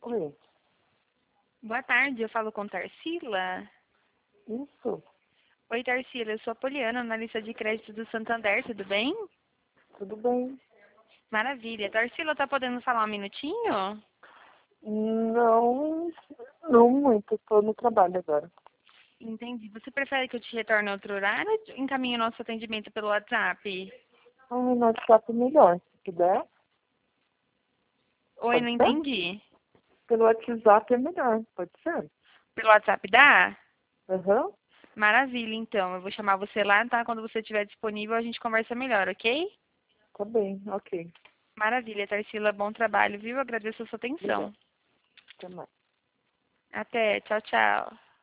Oi, Boa tarde, eu falo com Tarsila. isso, Oi, Tarsila, eu sou a Poliana, analista de crédito do Santander, tudo bem? tudo bem? Maravilha. Tarsila, tá podendo falar um minutinho? Não, não muito, estou no trabalho agora. Entendi. Você prefere que eu te retorne outro horário ou encaminhe o nosso atendimento pelo WhatsApp? No WhatsApp é melhor, se puder, Oi, pode não ser? entendi. Pelo WhatsApp é melhor, pode ser? Pelo WhatsApp dá? Aham, Maravilha, então. Eu vou chamar você lá, tá? Quando você estiver disponível, a gente conversa melhor, ok? tá bem, ok. Maravilha, Tarsila. Bom trabalho, viu? Agradeço a sua Obrigada, atenção. até mais. Até. Tchau, tchau.